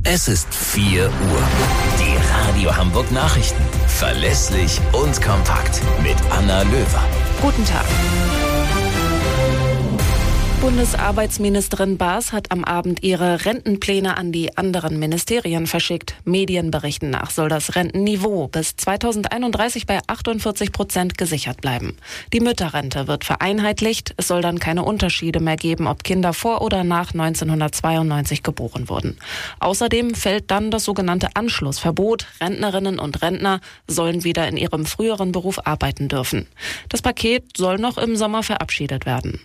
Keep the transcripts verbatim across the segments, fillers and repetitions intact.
Es ist vier Uhr. Die Radio Hamburg Nachrichten. Verlässlich und kompakt. Mit Anna Löwer. Guten Tag. Bundesarbeitsministerin Baas hat am Abend ihre Rentenpläne an die anderen Ministerien verschickt. Medienberichten nach soll das Rentenniveau bis zweitausendeinunddreißig bei achtundvierzig Prozent gesichert bleiben. Die Mütterrente wird vereinheitlicht. Es soll dann keine Unterschiede mehr geben, ob Kinder vor oder nach neunzehnhundertzweiundneunzig geboren wurden. Außerdem fällt dann das sogenannte Anschlussverbot. Rentnerinnen und Rentner sollen wieder in ihrem früheren Beruf arbeiten dürfen. Das Paket soll noch im Sommer verabschiedet werden.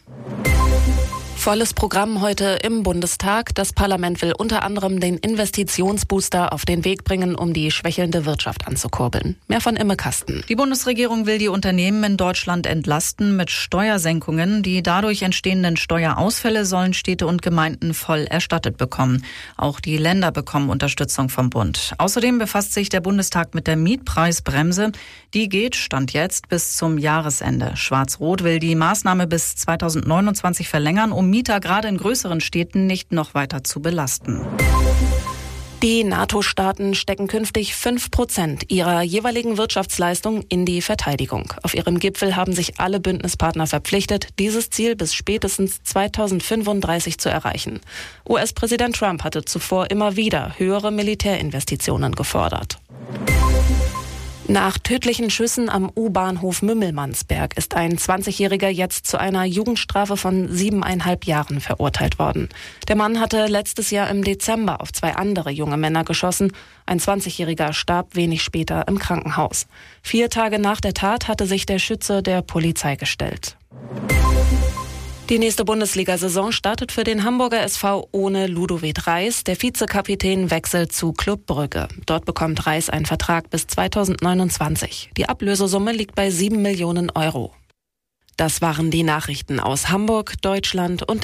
Volles Programm heute im Bundestag. Das Parlament will unter anderem den Investitionsbooster auf den Weg bringen, um die schwächelnde Wirtschaft anzukurbeln. Mehr von Imme Kasten. Die Bundesregierung will die Unternehmen in Deutschland entlasten mit Steuersenkungen. Die dadurch entstehenden Steuerausfälle sollen Städte und Gemeinden voll erstattet bekommen. Auch die Länder bekommen Unterstützung vom Bund. Außerdem befasst sich der Bundestag mit der Mietpreisbremse. Die geht, Stand jetzt, bis zum Jahresende. Schwarz-Rot will die Maßnahme bis zweitausendneunundzwanzig verlängern, um Mieter gerade in größeren Städten nicht noch weiter zu belasten. Die NATO-Staaten stecken künftig fünf Prozent ihrer jeweiligen Wirtschaftsleistung in die Verteidigung. Auf ihrem Gipfel haben sich alle Bündnispartner verpflichtet, dieses Ziel bis spätestens zweitausendfünfunddreißig zu erreichen. U S-Präsident Trump hatte zuvor immer wieder höhere Militärinvestitionen gefordert. Nach tödlichen Schüssen am U-Bahnhof Mümmelmannsberg ist ein zwanzigjähriger jetzt zu einer Jugendstrafe von siebeneinhalb Jahren verurteilt worden. Der Mann hatte letztes Jahr im Dezember auf zwei andere junge Männer geschossen. Ein zwanzigjähriger starb wenig später im Krankenhaus. Vier Tage nach der Tat hatte sich der Schütze der Polizei gestellt. Die nächste Bundesliga-Saison startet für den Hamburger S V ohne Ludovic Reis. Der Vizekapitän wechselt zu Club Brügge. Dort bekommt Reis einen Vertrag bis zweitausendneunundzwanzig. Die Ablösesumme liegt bei sieben Millionen Euro. Das waren die Nachrichten aus Hamburg, Deutschland und